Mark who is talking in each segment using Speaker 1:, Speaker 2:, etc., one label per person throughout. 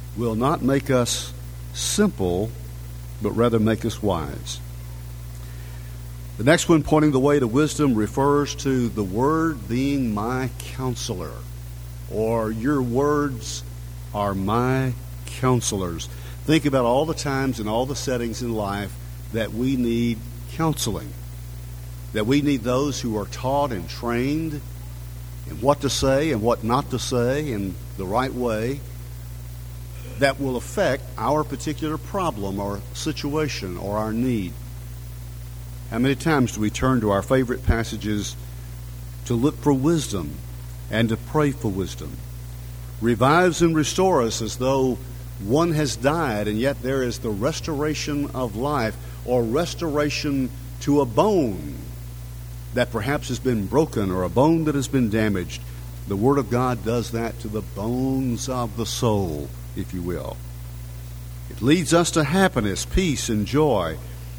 Speaker 1: will not make us simple, but rather make us wise. The next one, pointing the way to wisdom, refers to the Word being my counselor, or your words are my counselors. Think about all the times and all the settings in life that we need counseling, that we need those who are taught and trained in what to say and what not to say in the right way that will affect our particular problem or situation or our need. How many times do we turn to our favorite passages to look for wisdom and to pray for wisdom? Revives and restores us as though one has died, and yet there is the restoration of life, or restoration to a bone that perhaps has been broken or a bone that has been damaged. The Word of God does that to the bones of the soul, if you will. It leads us to happiness, peace, and joy.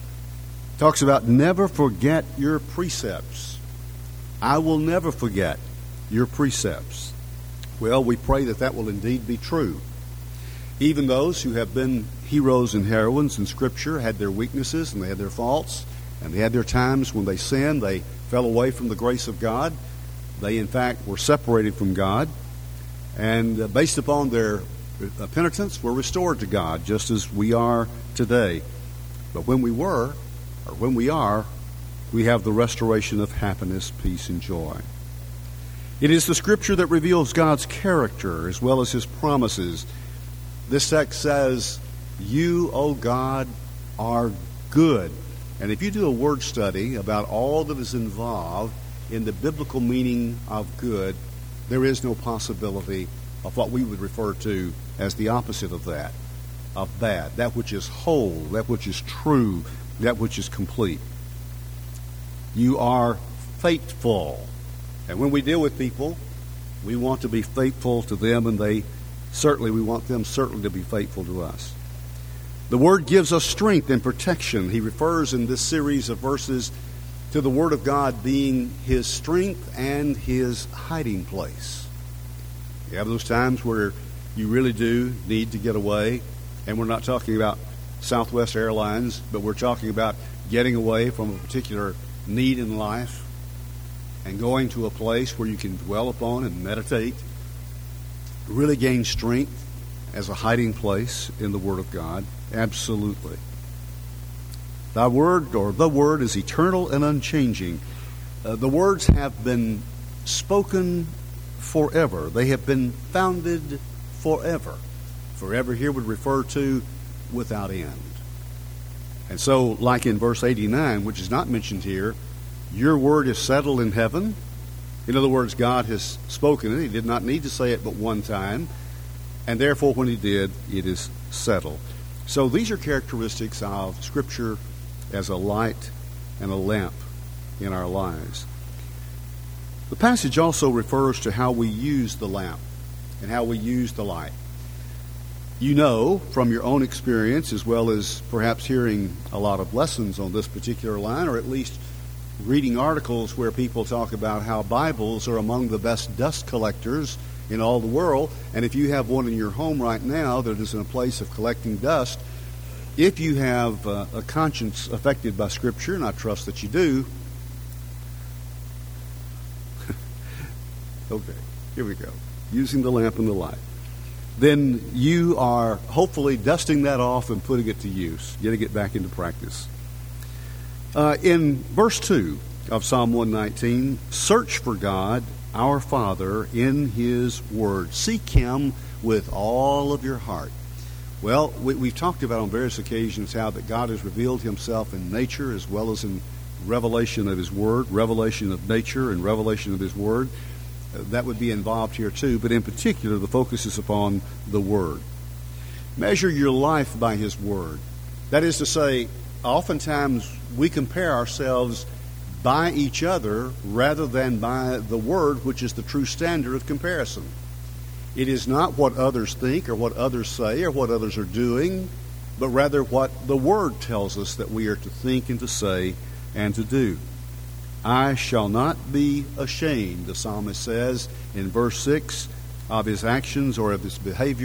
Speaker 1: It talks about never forget your precepts. I will never forget your precepts. Well, we pray that that will indeed be true. Even those who have been heroes and heroines in Scripture had their weaknesses and they had their faults, and they had their times when they sinned, they fell away from the grace of God. They, in fact, were separated from God, and based upon their penitence, were restored to God, just as we are today. But when we were, or when we are, we have the restoration of happiness, peace, and joy. It is the Scripture that reveals God's character as well as His promises. This text says, "You, O God, are good." And if you do a word study about all that is involved in the biblical meaning of good, there is no possibility of what we would refer to as the opposite of that, of bad, that which is whole, that which is true, that which is complete. You are faithful. And when we deal with people, we want to be faithful to them, and we want them certainly to be faithful to us. The Word gives us strength and protection. He refers in this series of verses to the Word of God being His strength and His hiding place. You have those times where you really do need to get away, and we're not talking about Southwest Airlines, but we're talking about getting away from a particular need in life and going to a place where you can dwell upon and meditate, really gain strength as a hiding place in the Word of God. Absolutely. Thy Word, or the Word, is eternal and unchanging. The words have been spoken forever. They have been founded forever. Forever here would refer to without end. And so, like in verse 89, which is not mentioned here, your word is settled in heaven. In other words, God has spoken it. He did not need to say it but one time. And therefore, when He did, it is settled. So these are characteristics of Scripture as a light and a lamp in our lives. The passage also refers to how we use the lamp and how we use the light. You know from your own experience, as well as perhaps hearing a lot of lessons on this particular line, or at least reading articles where people talk about how Bibles are among the best dust collectors in all the world. And if you have one in your home right now that is in a place of collecting dust, if you have a conscience affected by Scripture, and I trust that you do, okay, here we go, using the lamp and the light, then you are hopefully dusting that off and putting it to use, getting it back into practice. In verse 2 of Psalm 119, search for God, our Father, in His Word. Seek Him with all of your heart. Well, we've talked about on various occasions how that God has revealed Himself in nature as well as in revelation of His Word, revelation of nature and revelation of His Word. That would be involved here too, but in particular the focus is upon the Word. Measure your life by His Word. That is to say, oftentimes we compare ourselves by each other rather than by the Word, which is the true standard of comparison. It is not what others think or what others say or what others are doing, but rather what the Word tells us that we are to think and to say and to do. I shall not be ashamed, the psalmist says in verse 6, of his actions or of his behavior,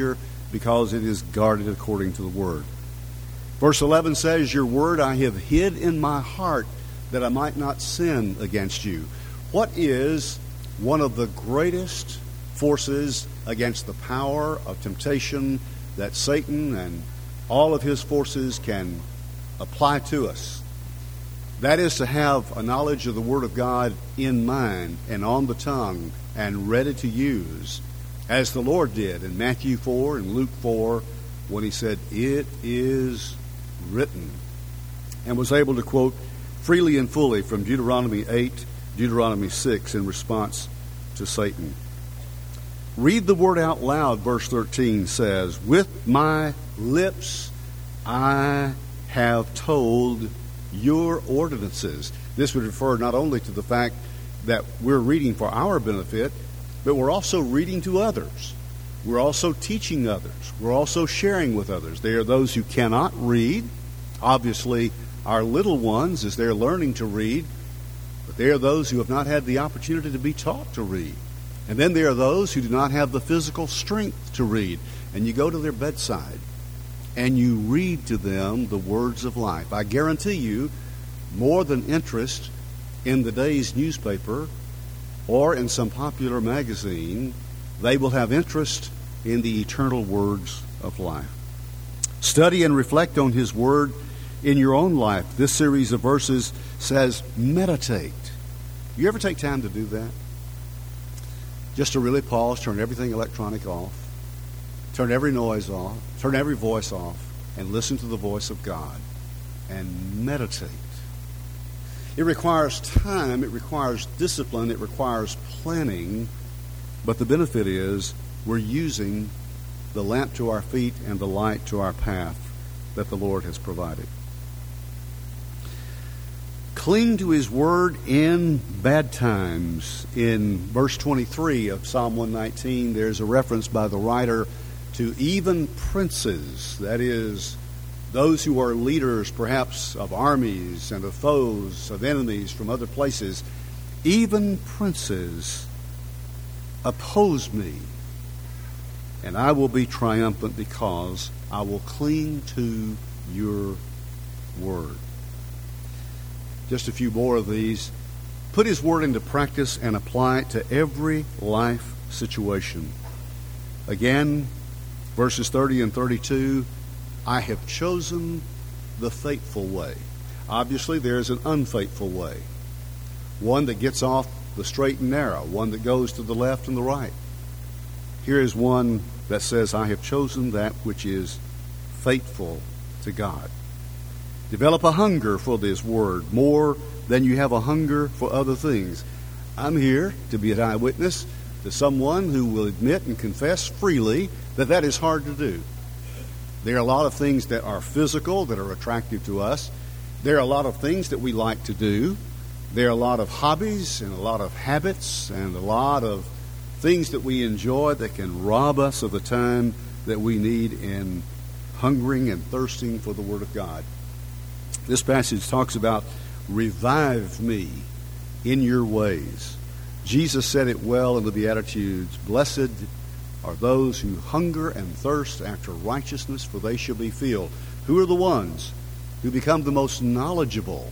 Speaker 1: because it is guarded according to the Word. Verse 11 says, your word I have hid in my heart that I might not sin against you. What is one of the greatest forces against the power of temptation that Satan and all of his forces can apply to us? That is to have a knowledge of the Word of God in mind and on the tongue and ready to use, as the Lord did in Matthew 4 and Luke 4 when he said, it is written, and was able to quote freely and fully from Deuteronomy 8, Deuteronomy 6 in response to Satan. Read the word out loud, verse 13 says, with my lips I have told your ordinances. This would refer not only to the fact that we're reading for our benefit, but we're also reading to others. We're also teaching others. We're also sharing with others. They are those who cannot read. Obviously, our little ones, as they're learning to read, but they are those who have not had the opportunity to be taught to read. And then there are those who do not have the physical strength to read. And you go to their bedside and you read to them the words of life. I guarantee you, more than interest in the day's newspaper or in some popular magazine, they will have interest in the eternal words of life. Study and reflect on His Word in your own life. This series of verses says, meditate. You ever take time to do that? Just to really pause, turn everything electronic off, turn every noise off, turn every voice off, and listen to the voice of God and meditate. It requires time, it requires discipline, it requires planning, but the benefit is we're using the lamp to our feet and the light to our path that the Lord has provided. Cling to His Word in bad times. In verse 23 of Psalm 119, there's a reference by the writer to even princes, that is, those who are leaders perhaps of armies and of foes, of enemies from other places. Even princes oppose me, and I will be triumphant because I will cling to your word. Just a few more of these. Put His Word into practice and apply it to every life situation. Again, verses 30 and 32, I have chosen the faithful way. Obviously, there is an unfaithful way. One that gets off the straight and narrow, one that goes to the left and the right. Here is one that says, I have chosen that which is faithful to God. Develop a hunger for this Word more than you have a hunger for other things. I'm here to be an eyewitness to someone who will admit and confess freely that that is hard to do. There are a lot of things that are physical that are attractive to us. There are a lot of things that we like to do. There are a lot of hobbies and a lot of habits and a lot of things that we enjoy that can rob us of the time that we need in hungering and thirsting for the Word of God. This passage talks about revive me in your ways. Jesus said it well in the Beatitudes, blessed are those who hunger and thirst after righteousness, for they shall be filled. Who are the ones who become the most knowledgeable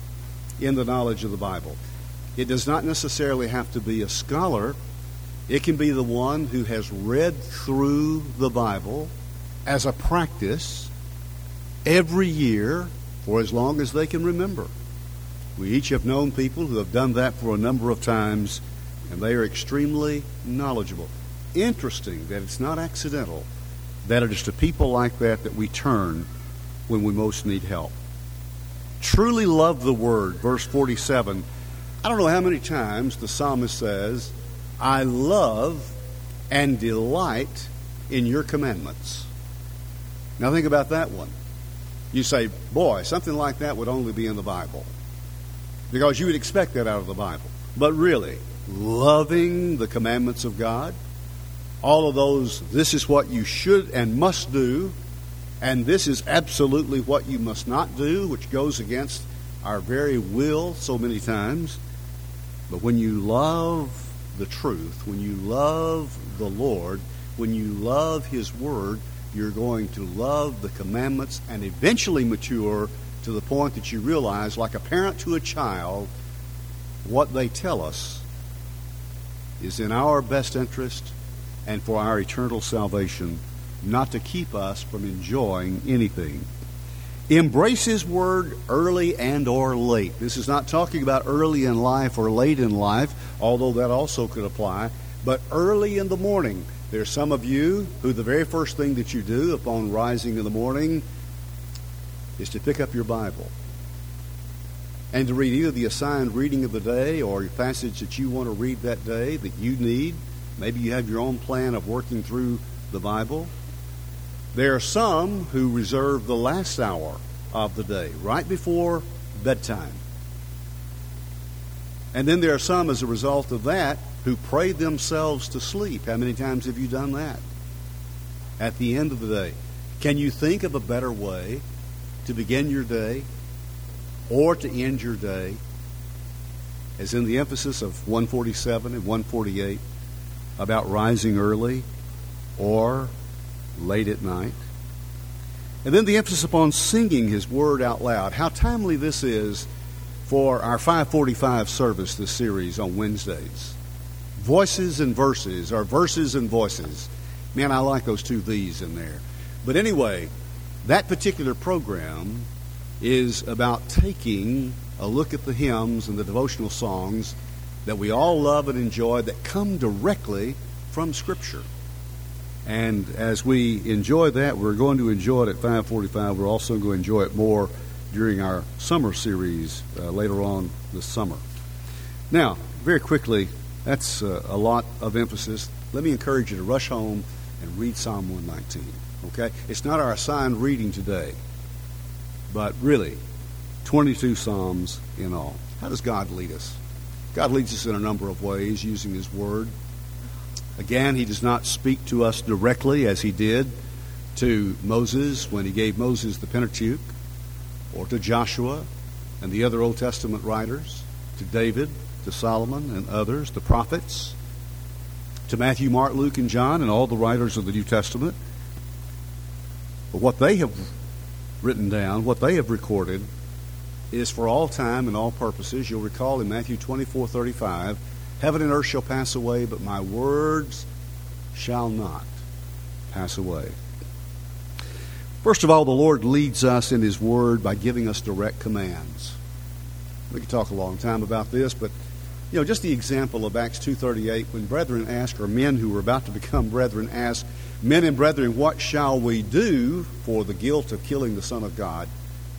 Speaker 1: in the knowledge of the Bible? It does not necessarily have to be a scholar. It can be the one who has read through the Bible as a practice every year for as long as they can remember. We each have known people who have done that for a number of times, and they are extremely knowledgeable. Interesting that it's not accidental that it is to people like that that we turn when we most need help. Truly love the Word, verse 47. I don't know how many times the psalmist says, I love and delight in your commandments. Now think about that one. You say, boy, something like that would only be in the Bible. Because you would expect that out of the Bible. But really, loving the commandments of God, all of those, this is what you should and must do, and this is absolutely what you must not do, which goes against our very will so many times. But when you love the truth, when you love the Lord, when you love His Word, you're going to love the commandments and eventually mature to the point that you realize, like a parent to a child, what they tell us is in our best interest and for our eternal salvation, not to keep us from enjoying anything. Embrace His Word early and or late. This is not talking about early in life or late in life, although that also could apply, but early in the morning. There's some of you who the very first thing that you do upon rising in the morning is to pick up your Bible and to read either the assigned reading of the day or a passage that you want to read that day that you need. Maybe you have your own plan of working through the Bible. There are some who reserve the last hour of the day, right before bedtime. And then there are some, as a result of that, who pray themselves to sleep. How many times have you done that? At the end of the day. Can you think of a better way to begin your day or to end your day, as in the emphasis of 147 and 148, about rising early or late at night? And then the emphasis upon singing His Word out loud. How timely this is for our 545 service, this series on Wednesdays. Voices and verses, or verses and voices. Man, I like those two V's in there. But anyway, that particular program is about taking a look at the hymns and the devotional songs that we all love and enjoy that come directly from Scripture. And as we enjoy that, we're going to enjoy it at 545. We're also going to enjoy it more during our summer series later on this summer. Now, very quickly, that's a lot of emphasis. Let me encourage you to rush home and read Psalm 119. Okay? It's not our assigned reading today, but really, 22 Psalms in all. How does God lead us? God leads us in a number of ways using His Word. Again, He does not speak to us directly as He did to Moses when He gave Moses the Pentateuch, or to Joshua and the other Old Testament writers, to David, to Solomon and others, the prophets, to Matthew, Mark, Luke, and John, and all the writers of the New Testament. But what they have written down, what they have recorded, is for all time and all purposes. You'll recall in Matthew 24:35, heaven and earth shall pass away, but my words shall not pass away. First of all, the Lord leads us in His Word by giving us direct commands. We could talk a long time about this, but just the example of Acts 2:38, when brethren ask, or men who were about to become brethren ask, men and brethren, what shall we do for the guilt of killing the Son of God?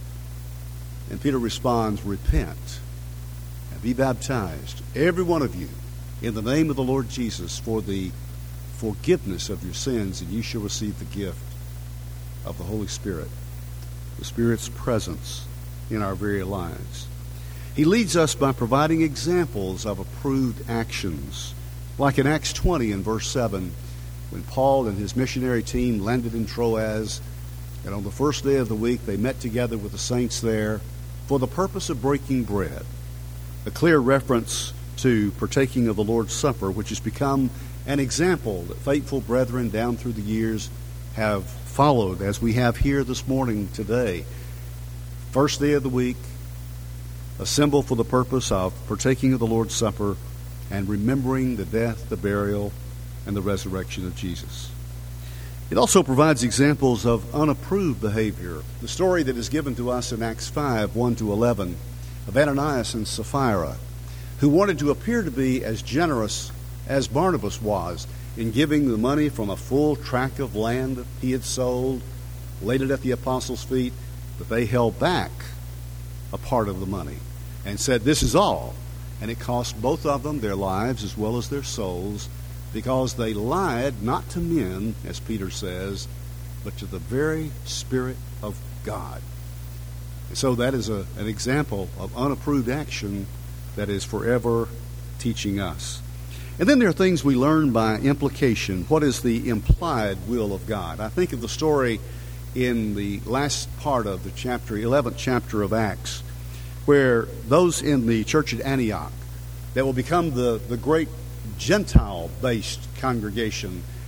Speaker 1: And Peter responds, repent and be baptized, every one of you, in the name of the Lord Jesus, for the forgiveness of your sins, and you shall receive the gift of the Holy Spirit, the Spirit's presence in our very lives. He leads us by providing examples of approved actions, like in Acts 20 and verse 7, when Paul and his missionary team landed in Troas, and on the first day of the week they met together with the saints there for the purpose of breaking bread, a clear reference to partaking of the Lord's Supper, which has become an example that faithful brethren down through the years have followed, as we have here this morning today. First day of the week, assemble for the purpose of partaking of the Lord's Supper and remembering the death, the burial, and the resurrection of Jesus. It also provides examples of unapproved behavior. The story that is given to us in Acts 5, 1-11, of Ananias and Sapphira, who wanted to appear to be as generous as Barnabas was in giving the money from a full tract of land that he had sold, laid it at the apostles' feet, but they held back a part of the money and said, this is all. And it cost both of them their lives as well as their souls, because they lied not to men, as Peter says, but to the very Spirit of God. And so that is an example of unapproved action that is forever teaching us. And then there are things we learn by implication. What is the implied will of God? I think of the story in the last part of the chapter, 11th chapter of Acts, where those in the church at Antioch that will become the great Gentile-based congregation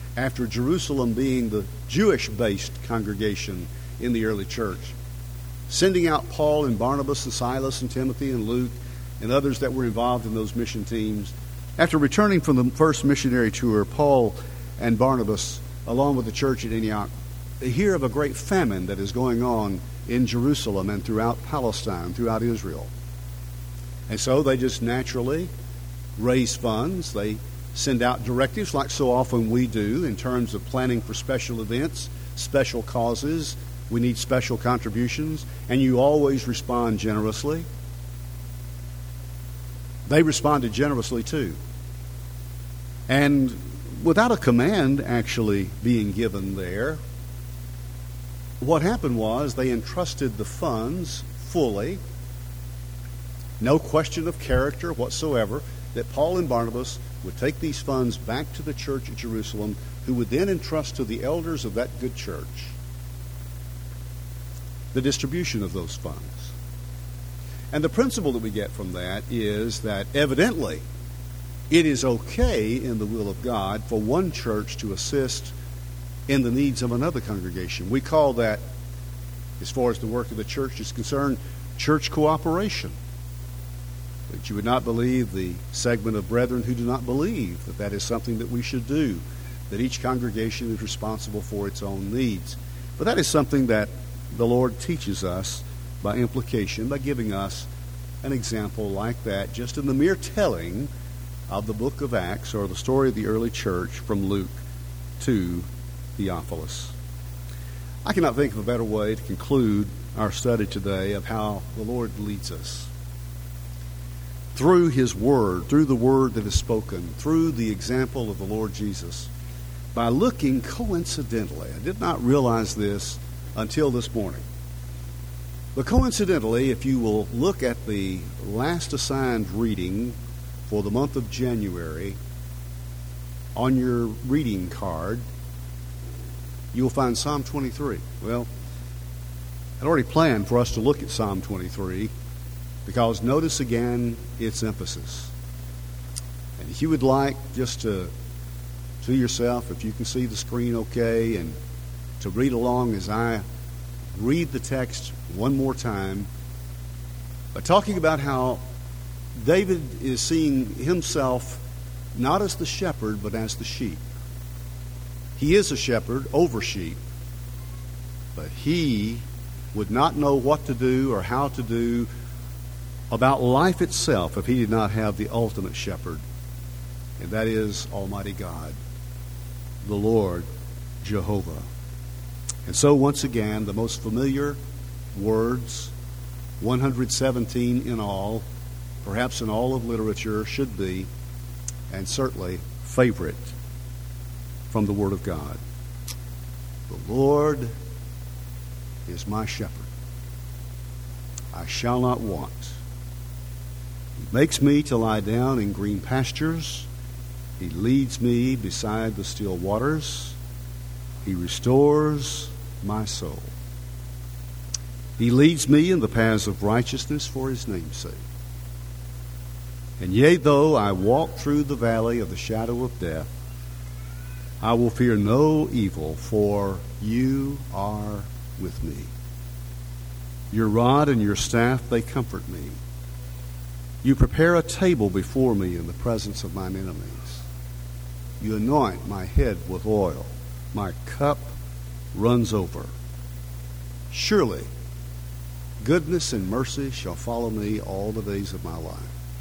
Speaker 1: after Jerusalem being the Jewish-based congregation in the early church, sending out Paul and Barnabas and Silas and Timothy and Luke and others that were involved in those mission teams. After returning from the first missionary tour, Paul and Barnabas, along with the church at Antioch, they hear of a great famine that is going on in Jerusalem and throughout Palestine, throughout Israel. And so they just naturally raise funds. They send out directives like so often we do in terms of planning for special events, special causes. We need special contributions, and you always respond generously. They responded generously too. And without a command actually being given there, what happened was they entrusted the funds fully, no question of character whatsoever, that Paul and Barnabas would take these funds back to the church at Jerusalem, who would then entrust to the elders of that good church the distribution of those funds. And the principle that we get from that is that evidently it is okay in the will of God for one church to assist in the needs of another congregation. We call that, as far as the work of the church is concerned, church cooperation. But you would not believe the segment of brethren who do not believe that that is something that we should do, that each congregation is responsible for its own needs. But that is something that the Lord teaches us by implication, by giving us an example like that, just in the mere telling of the book of Acts, or the story of the early church from Luke to Theophilus. I cannot think of a better way to conclude our study today of how the Lord leads us. Through His Word, through the Word that is spoken, through the example of the Lord Jesus, by looking coincidentally, I did not realize this until this morning, but coincidentally, if you will look at the last assigned reading for the month of January on your reading card, you will find Psalm 23. Well, I'd already planned for us to look at Psalm 23, because notice again its emphasis. And if you would like just to yourself, if you can see the screen okay, and to read along as I read the text one more time, talking about how David is seeing himself not as the shepherd, but as the sheep. He is a shepherd over sheep, but he would not know what to do or how to do about life itself if he did not have the ultimate shepherd, and that is Almighty God, the Lord Jehovah. And so once again, the most familiar words, 117 in all, perhaps in all of literature, should be, and certainly favorite from the Word of God. The Lord is my shepherd. I shall not want. He makes me to lie down in green pastures. He leads me beside the still waters. He restores my soul. He leads me in the paths of righteousness for His name's sake. And yea, though I walk through the valley of the shadow of death, I will fear no evil, for you are with me. Your rod and your staff, they comfort me. You prepare a table before me in the presence of mine enemies. You anoint my head with oil. My cup runs over. Surely goodness and mercy shall follow me all the days of my life,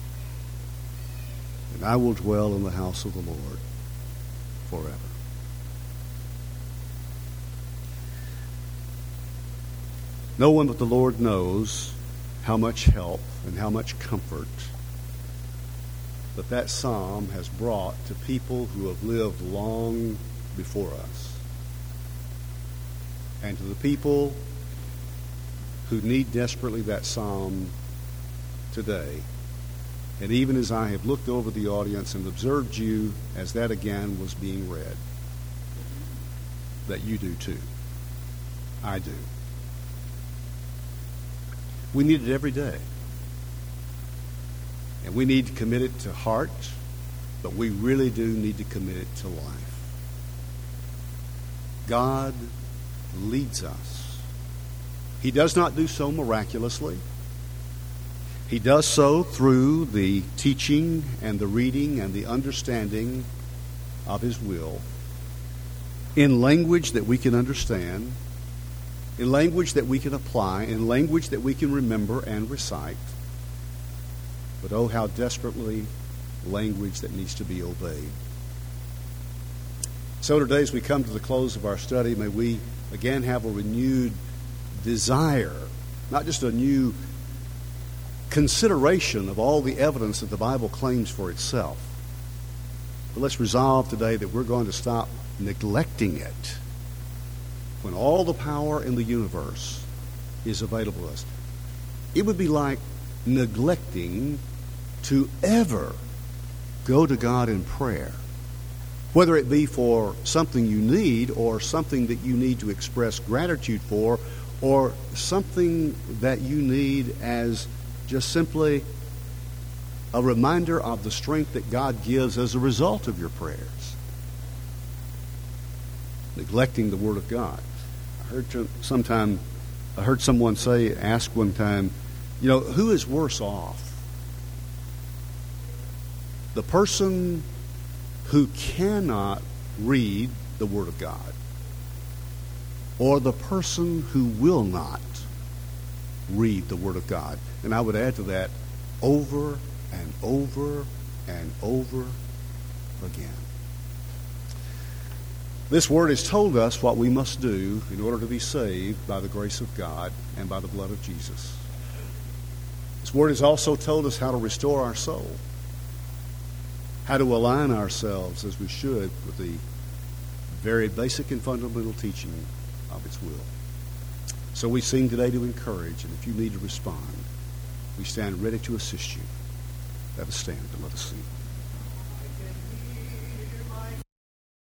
Speaker 1: and I will dwell in the house of the Lord forever. No one but the Lord knows how much help and how much comfort that psalm has brought to people who have lived long before us, and to the people who need desperately that psalm today. And even as I have looked over the audience and observed you as that again was being read, that you do too. I do. We need it every day. And we need to commit it to heart, but we really do need to commit it to life. God leads us. He does not do so miraculously. He does so through the teaching and the reading and the understanding of His will in language that we can understand, in language that we can apply, in language that we can remember and recite. But oh, how desperately language that needs to be obeyed. So today, as we come to the close of our study, may we again have a renewed desire, not just a new consideration of all the evidence that the Bible claims for itself. But let's resolve today that we're going to stop neglecting it when all the power in the universe is available to us. It would be like neglecting to ever go to God in prayer, whether it be for something you need or something that you need to express gratitude for, or something that you need as just simply a reminder of the strength that God gives as a result of your prayers. Neglecting the Word of God. I heard someone ask one time, who is worse off? The person who cannot read the Word of God, or the person who will not read the Word of God. And I would add to that, over and over and over again. This Word has told us what we must do in order to be saved by the grace of God and by the blood of Jesus. This Word has also told us how to restore our soul, how to align ourselves as we should with the very basic and fundamental teaching of its will. So we sing today to encourage, and if you need to respond, we stand ready to assist you. Let us stand and let us sing.